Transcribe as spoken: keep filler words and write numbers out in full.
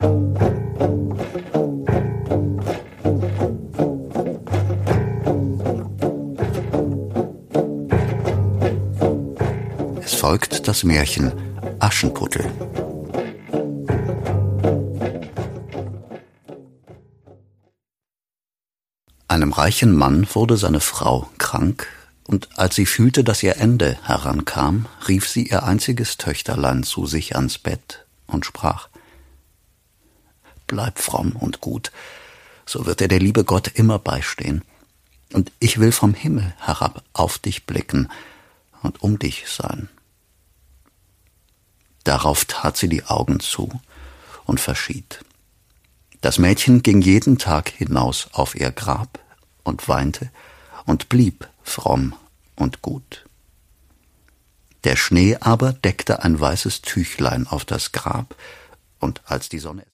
Es folgt das Märchen Aschenputtel. Einem reichen Mann wurde seine Frau krank, und als sie fühlte, dass ihr Ende herankam, rief sie ihr einziges Töchterlein zu sich ans Bett und sprach: »Bleib fromm und gut, so wird dir der liebe Gott immer beistehen, und ich will vom Himmel herab auf dich blicken und um dich sein.« Darauf tat sie die Augen zu und verschied. Das Mädchen ging jeden Tag hinaus auf ihr Grab und weinte und blieb fromm und gut. Der Schnee aber deckte ein weißes Tüchlein auf das Grab, und als die Sonne